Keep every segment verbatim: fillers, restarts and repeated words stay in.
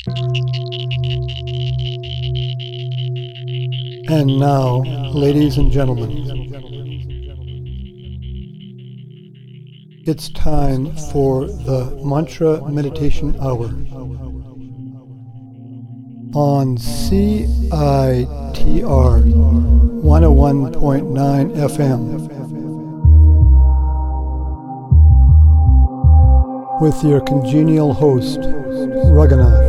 And now, ladies and gentlemen, it's time for the Mantra Meditation Hour on C I T R one oh one point nine F M with your congenial host, Raghunath.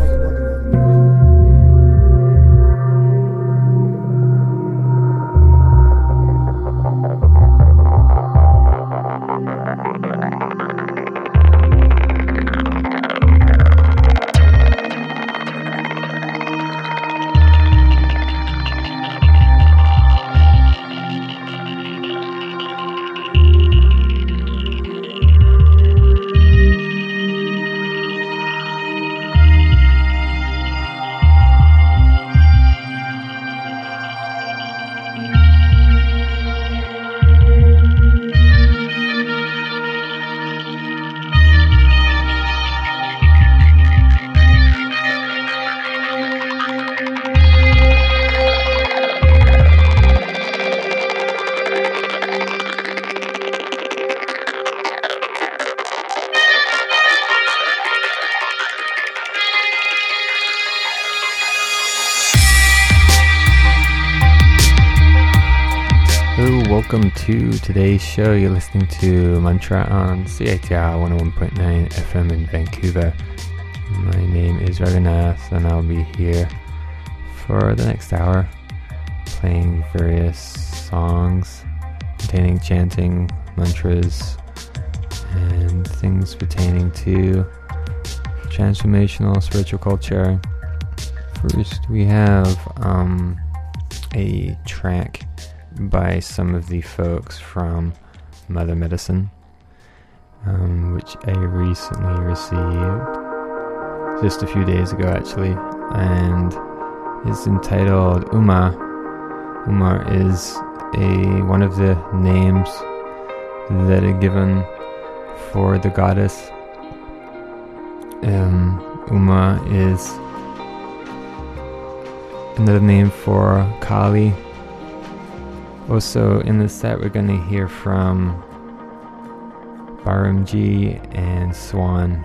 Welcome to today's show. You're listening to Mantra on C I T R one oh one point nine F M in Vancouver. My name is Raghunath and I'll be here for the next hour playing various songs containing chanting, mantras, and things pertaining to transformational spiritual culture. First, we have um, a track by some of the folks from Mother Medicine, um, which I recently received just a few days ago actually, and it's entitled Uma. Uma is a one of the names that are given for the goddess. Um, Uma is another name for Kali. Also in the set we're going to hear from Baramji and Swan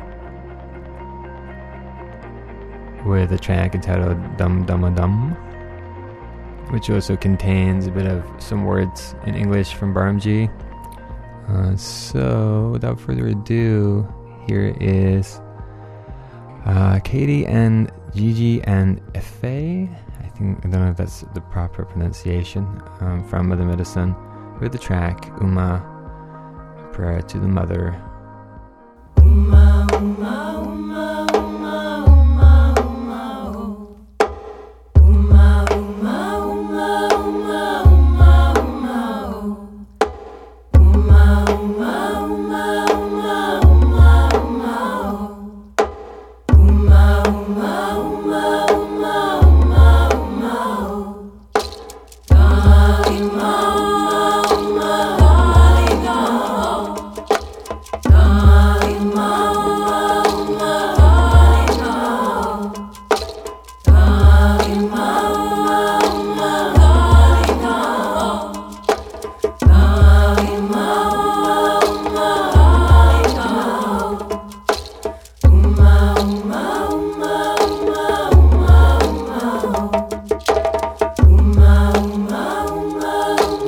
with a track entitled Dum Dum Dum, which also contains a bit of some words in English from Baramji. Uh, so without further ado, here is uh, Katie and Gigi and Efe. I don't know if that's the proper pronunciation, um, from Mother Medicine, with the track Uma, Prayer to the Mother. Uma, Uma, Uma, Uma, Uma, Uma, oh. Uma, Uma, Uma, Uma, Uma, Uma, oh. Uma, Uma, Uma, Uma, Uma, Uma, oh. Uma, Uma, Uma, Uma,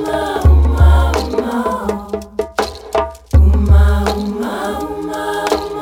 Uma, Uma,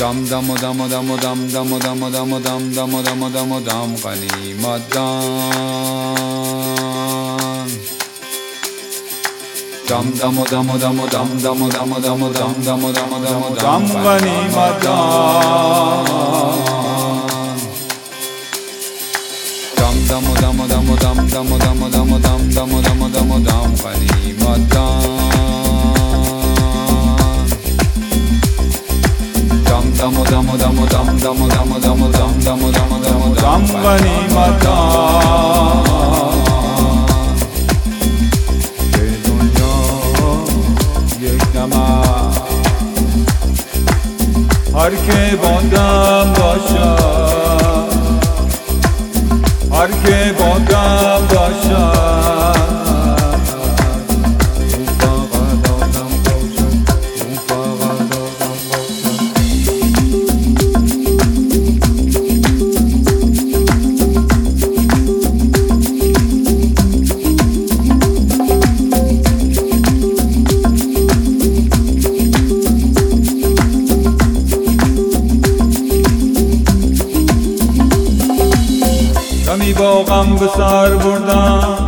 dam dam dam dam dam dam dam dam dam dam dam dam dam ganimadan dam dam dam dam dam dam dam dam dam dam dam dam dam ganimadan dam dam dam dam dam dam dam dam dam dam dam dam dam ganimadan dam dam dam dam dam dam dam dam dam dam dam dam dam ganimadan ye dunya yek namaz har ke bondam bashad har ke bondam bashad دمی با غم به سر بردم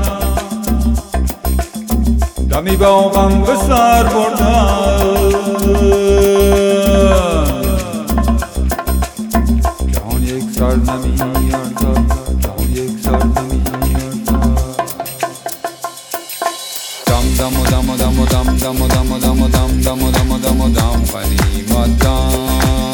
دمی با غم به سر بردم جهان یک سر نمی‌اردد جهان یک سر نمی‌اردد دم دم و دم و دم و دم دم و دم و دم و دم دم و دم و دم و دم غنیمتم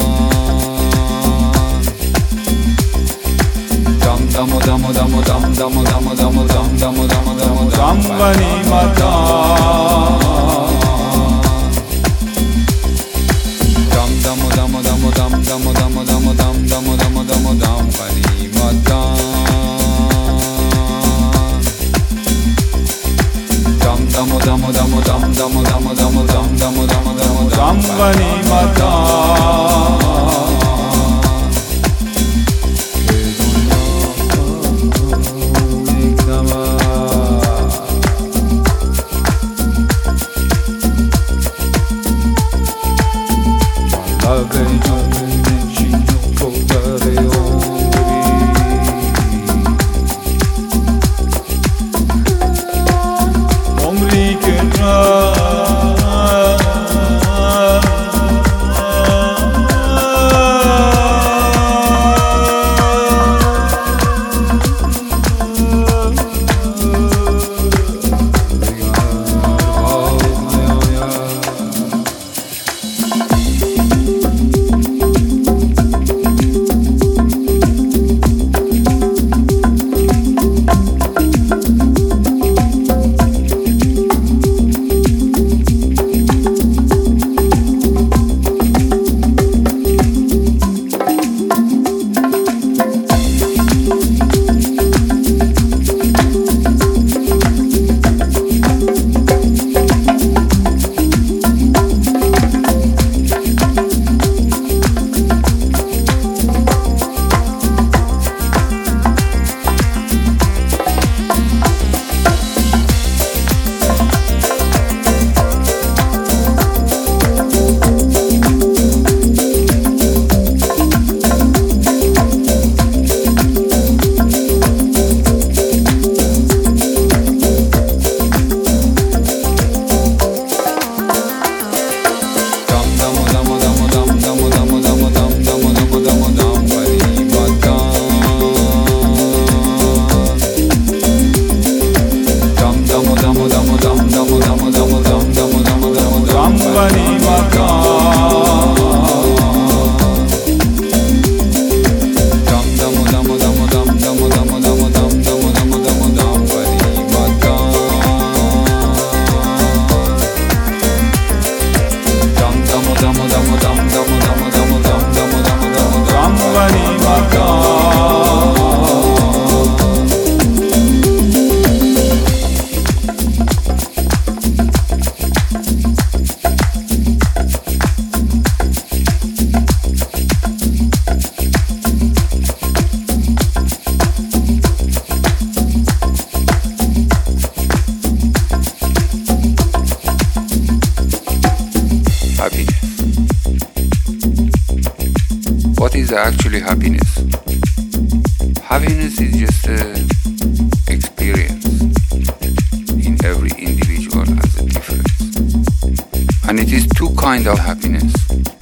dam dam dam dam dam dam dam dam dam dam dam dam ganimadan dam dam dam dam dam dam dam dam dam dam dam dam dam ganimadan dam dam dam dam dam dam dam dam dam dam dam dam dam ganimadan عمری که رفت is actually happiness? Happiness is just an experience. In every individual has a difference. And it is two kinds of happiness.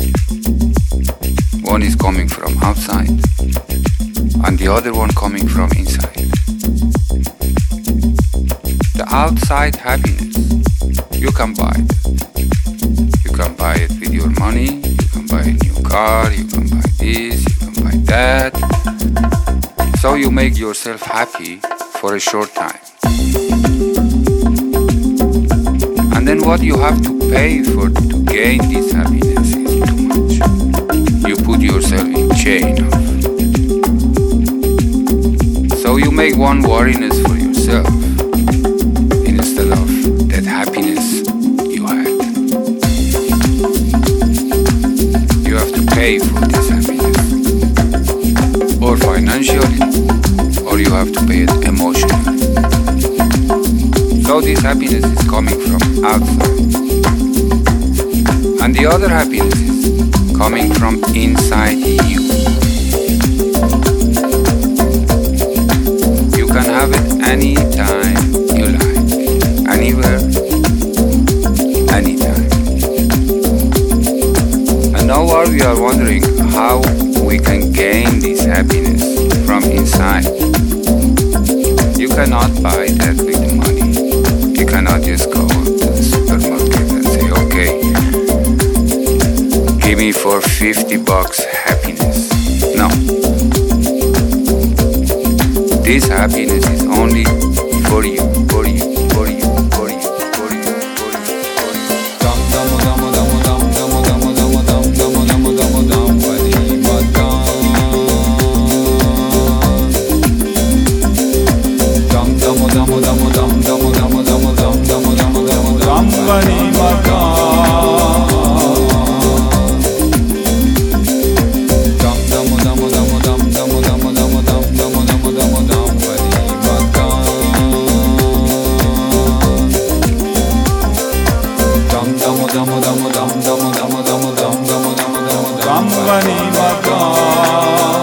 One is coming from outside, and the other one coming from inside. The outside happiness, you can buy it. You can buy it with your money, you can buy a new car, you can buy this, you can buy that. So you make yourself happy for a short time. And then what you have to pay for to gain this happiness is too much. You put yourself in chain of. So you make one worriness for yourself instead of that happiness you had. You have to pay for this happiness, or financially, or you have to pay it emotionally. So this happiness is coming from outside, and the other happiness is coming from inside you. You can have it anytime you like, anywhere, anytime. And now we are wondering how we can gain this happiness from inside. You cannot buy that with money. You cannot just go to the supermarket and say, okay, give me for fifty bucks happiness. No. This happiness is only for you, for you, for you, for you, for you, for you, for you. Dum dum dum dum dum dum dum dum dum dum dum dum dum Vanima dum. Dum dum dum dum dum dum dum dum dum dum dum dum dum Vanima dum. Dum dum dum dum dum dum dum dum dum dum dum dum dum Vanima dum. Dum dum dum dum dum dum dum dum dum dum dum dum Vanima dum.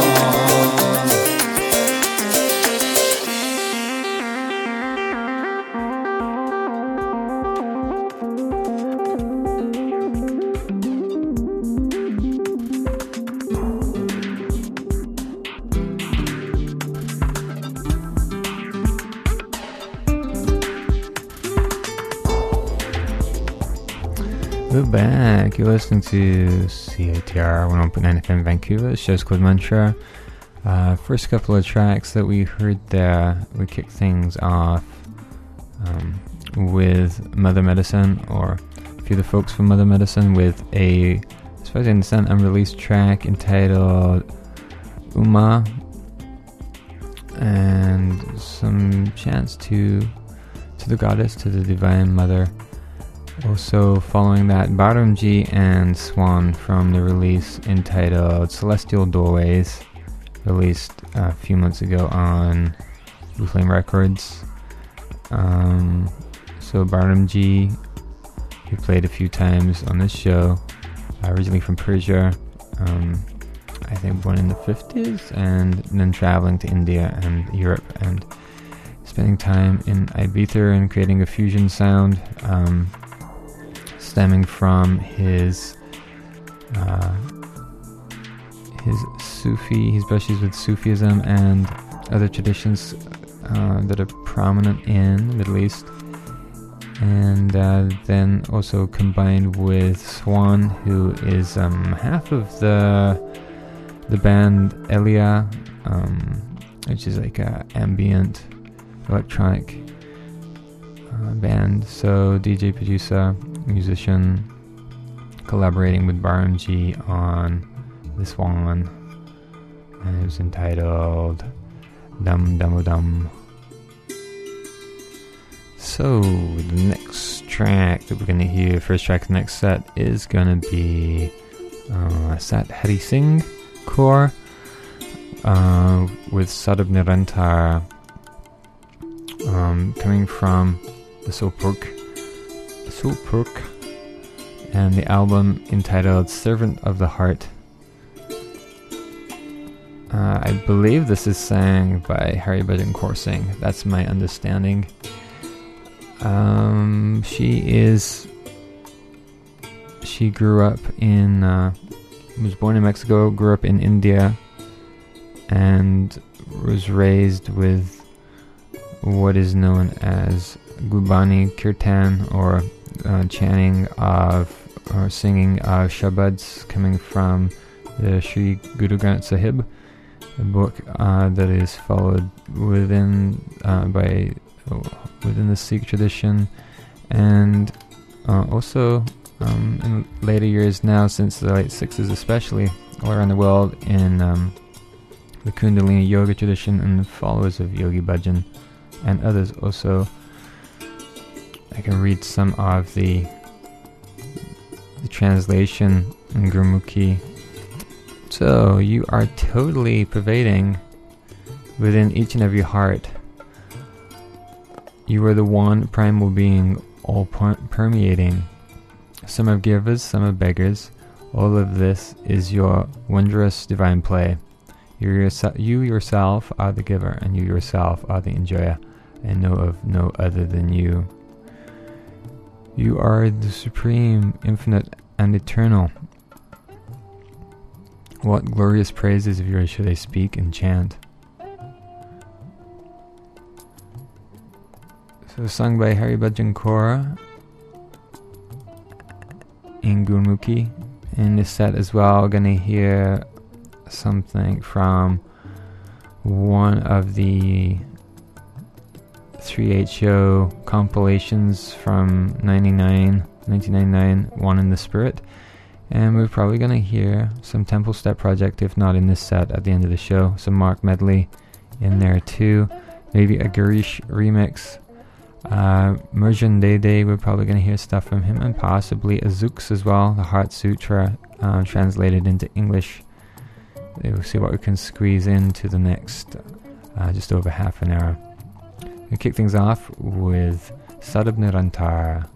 We're back. You're listening to C A T R one oh one point nine F M Vancouver. The show's called Mantra. Uh, first couple of tracks that we heard there, we kicked things off um, with Mother Medicine, or a few of the folks from Mother Medicine, with a, as far as I understand, unreleased track entitled Uma, and some chants to to the goddess, to the Divine Mother. Also following that, Baramji and Swan from the release entitled Celestial Doorways, released a few months ago on Blue Flame Records. Um, so Baramji, who played a few times on this show, uh, originally from Persia, um, I think born in the fifties, and then traveling to India and Europe and spending time in Ibiza and creating a fusion sound. Um, stemming from his uh, his Sufi, his brushes with Sufism and other traditions uh, that are prominent in the Middle East, and uh, then also combined with Swan, who is um, half of the the band Elia, um, which is like a ambient electronic uh, band. So D J, producer, musician, collaborating with Baramji on this one, and it was entitled Dum Dum Dum. So the next track that we're going to hear, first track of the next set, is going to be uh, Sat Hari Singh Kaur uh, with Sadab Nirantar, um, coming from the Sulpurk Sulpurk, and the album entitled Servant of the Heart. Uh, I believe this is sang by Haribajan Kaur Singh. That's my understanding. Um, she is. She grew up in. Uh, was born in Mexico, grew up in India, and was raised with what is known as Gubani Kirtan, or uh, chanting of or singing of Shabads coming from the Sri Guru Granth Sahib, a book uh, that is followed within uh, by uh, within the Sikh tradition, and uh, also um, in later years now, since the late sixties especially, all around the world in um, the Kundalini Yoga tradition and the followers of Yogi Bhajan and others also. I can read some of the the translation in Gurmukhi. So you are totally pervading within each and every heart. You are the one primal being, all per- permeating. Some are givers, some are beggars. All of this is your wondrous divine play. You yourself, you yourself are the giver, and you yourself are the enjoyer, and know of no other than you. You are the supreme, infinite, and eternal. What glorious praises of yours should I speak and chant? So sung by Haribajan Kaur in Gurmukhi. In this set as well, gonna hear something from one of the three H O compilations from ninety-nine, nineteen ninety-nine, One in the Spirit. And we're probably going to hear some Temple Step Project, if not in this set, at the end of the show. Some Mark Medley in there too. Maybe a Garish remix. Uh, Merjan Dede, we're probably going to hear stuff from him. And possibly a Zooks as well, the Heart Sutra, uh, translated into English. We'll see what we can squeeze into the next uh, just over half an hour. We'll kick things off with Sarab Nirantar.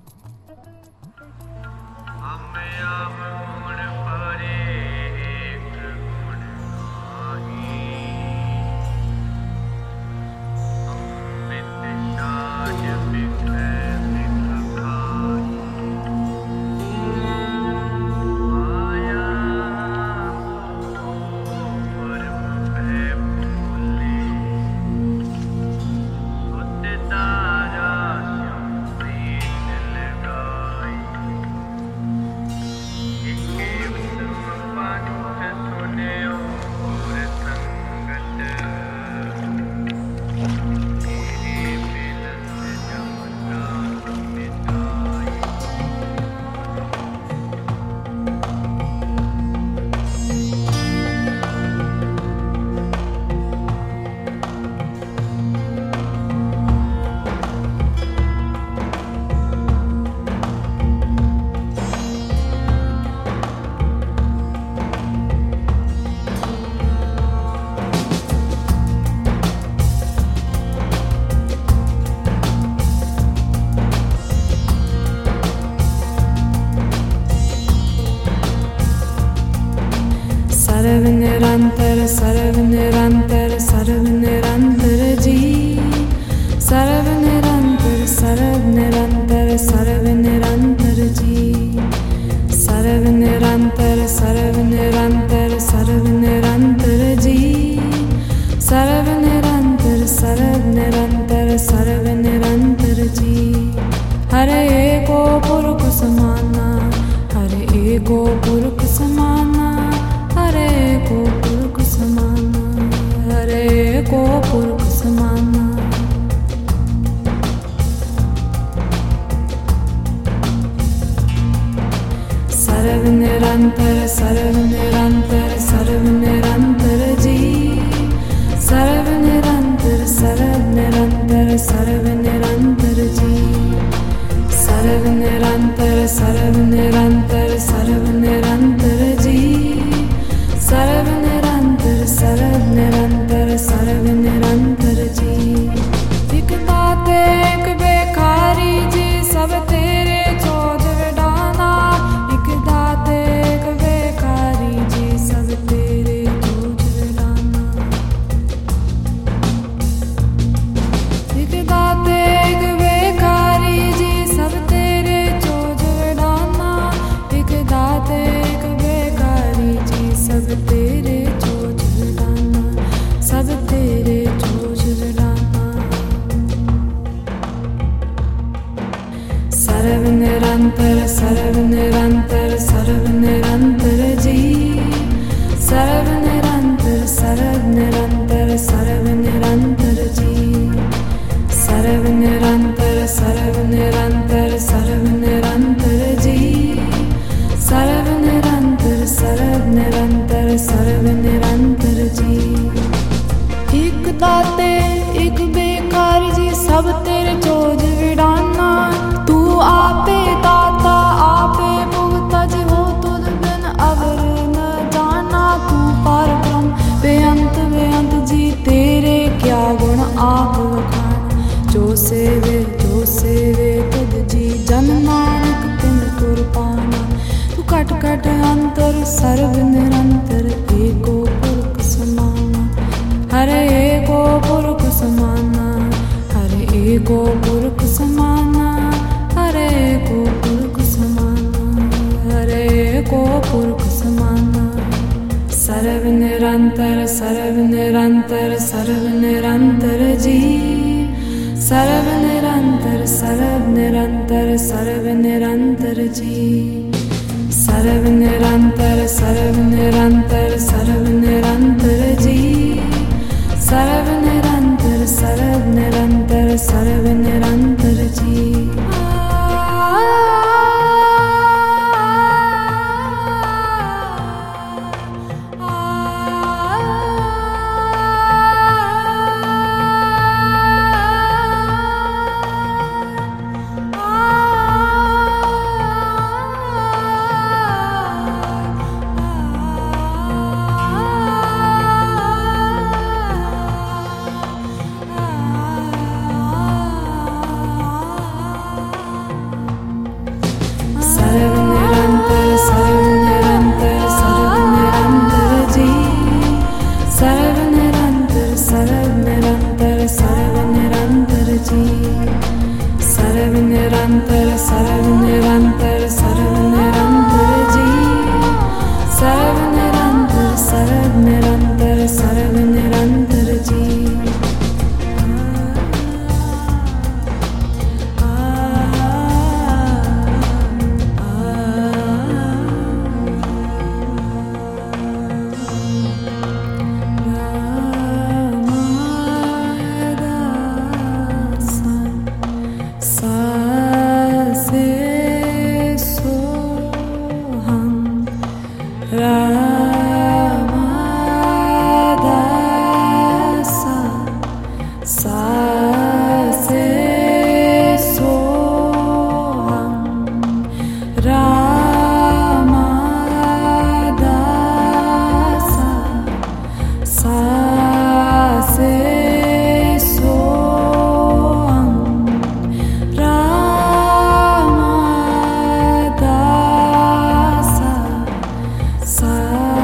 सर्व निरंतर सर्व निरंतर सर्व निरंतर जी सर्व निरंतर सर्व निरंतर सर्व निरंतर जी सर्व निरंतर सर्व निरंतर सर्व निरंतर जी सर्व निरंतर सर्व निरंतर सर्व निरंतर जी हर एको पुरुष समाना हर एको पुरुष समाना हरे को पुरुष समाना हरे को पुरुष समाना सर्व निरंतर सर्व निरंतर सर्व निरंतर जी सर्व निरंतर सर्व निरंतर सर्व निरंतर जी सर्व निरंतर सर्व निरंतर सर्व निरंतर जी सर्व निरंतर सर्व निरंतर सर्व निरंतर जी एक ताते एक बेकारी जी सब तेरे चोज विडाना एक दाते एक बेकारी जी सब तेरे चोज विडाना सर्व निरंतर सर्व निरंतर जी सर्व निरंतर सर्व निरंतर सर्व निरंतर जी सर्व निरंतर सर्व निरंतर सर्व निरंतर जी सर्व निरंतर सर्व निरंतर सर्व निरंतर जी एक दाते एक बेकार जी सब तेरे चोज विडाना तू आपे दाता आपे भुगता जी हो तुझ बिन अवर न जाना तू पार ब्रह्म बेअंत बेअंत जी तेरे क्या गुण आप वखाना जो सेवे जो सेवे तुझ जी जन नानक तिन तुर पाना तू कट कट अंतर सर्व निरंतर एको पुरख समाना हरे एको पुरख समाना हरे एको पुरख समाना हरे एको पुरख समाना हरे एको पुरख समाना सर्व निरंतर सर्व निरंतर सर्व निरंतर जी सर्व निरंतर सर्व निरंतर सर्व निरंतर जी सर्व निरंतर सर्व निरंतर सर्व निरंतर जी सर्व निरंतर सर्व निरंतर सर्व निरंतर जी सर्व निरंतर सर्व निरंतर सर्व निरंतर जी सर्व निरंतर सर्व निरंतर सर्व निरंतर जी सर्व निरंतर सर्व निरंतर सर्व निरंतर जी सर्व निरंतर सर्व निरंतर सर्व निरंतर जी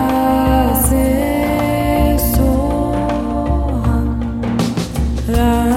ra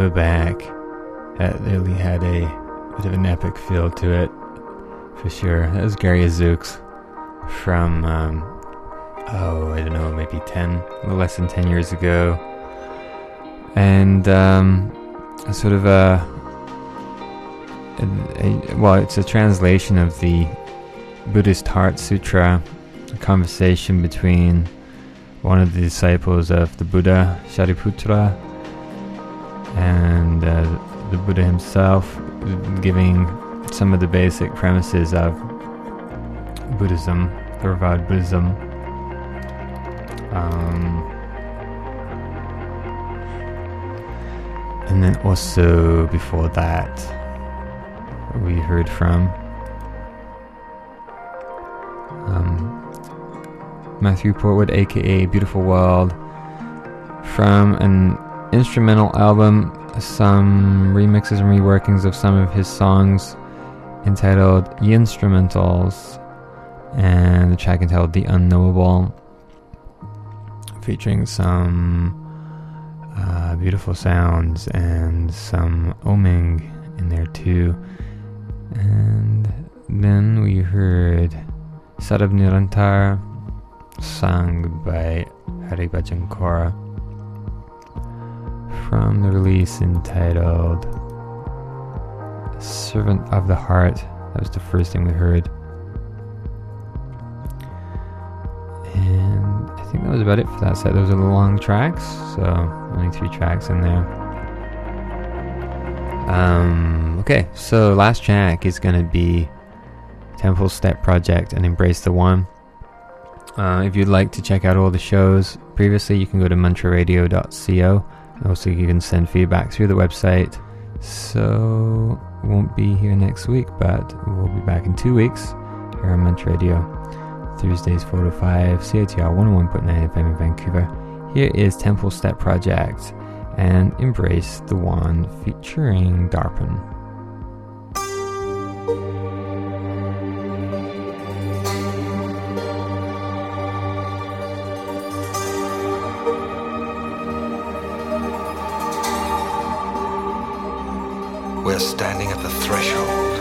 way back. It really had a bit of an epic feel to it, for sure. That was Gary Azoux from, um, oh, I don't know, maybe ten, a little less than ten years ago. And um, a sort of a, a, a, well, it's a translation of the Buddhist Heart Sutra, a conversation between one of the disciples of the Buddha, Shariputra, and uh, the Buddha himself, giving some of the basic premises of Buddhism, Theravada Buddhism. Um, and then also before that, we heard from um, Matthew Portwood, aka Beautiful World, from an instrumental album, some remixes and reworkings of some of his songs entitled Yinstrumentals, and the track entitled The Unknowable, featuring some uh, beautiful sounds and some oming in there too. And then we heard Sarab Nirantar, sung by Haribhajan Kaur, from the release entitled Servant of the Heart. That was the first thing we heard. And I think that was about it for that set. Those are the long tracks, so only three tracks in there. Um, okay, so last track is going to be Temple Step Project and Embrace the One. Uh, if you'd like to check out all the shows previously, you can go to mantra radio dot co. Also, you can send feedback through the website. So, won't be here next week, but we'll be back in two weeks here on Mantra Radio. Thursdays four to five, C I T R one oh one point nine F M in Vancouver. Here is Temple Step Project and Embrace the One featuring Darpan. We're standing at the threshold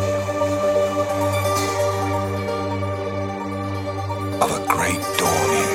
of a great dawning.